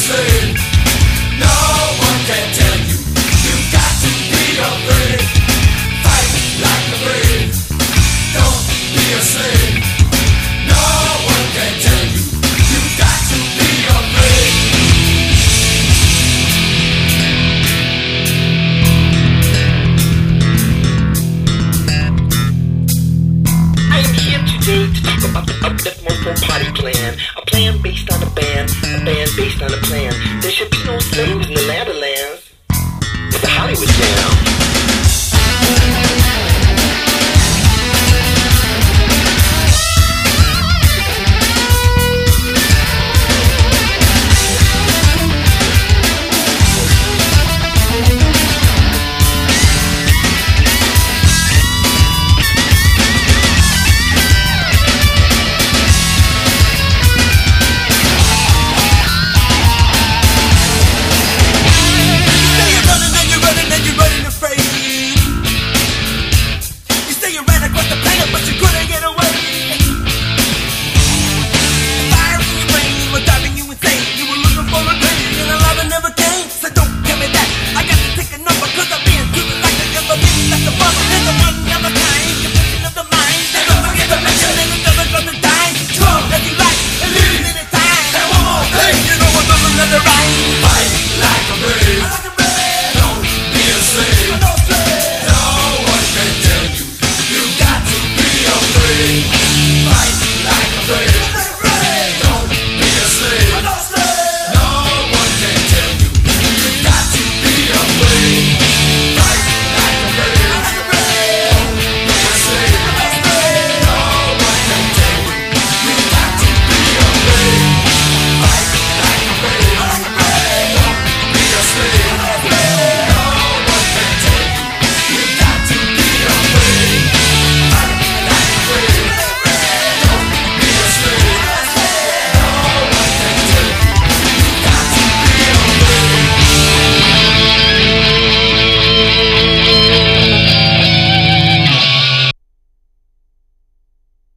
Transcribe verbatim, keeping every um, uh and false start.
slave. No one can tell you. You've got to be afraid. Fight like a brave. Don't be a slave. No one can tell you. You've got to be afraid. I am here today to talk about the Uplift Mofo Party Plan. A plan based on a ban, a ban based on a plan. There should be no slaves in the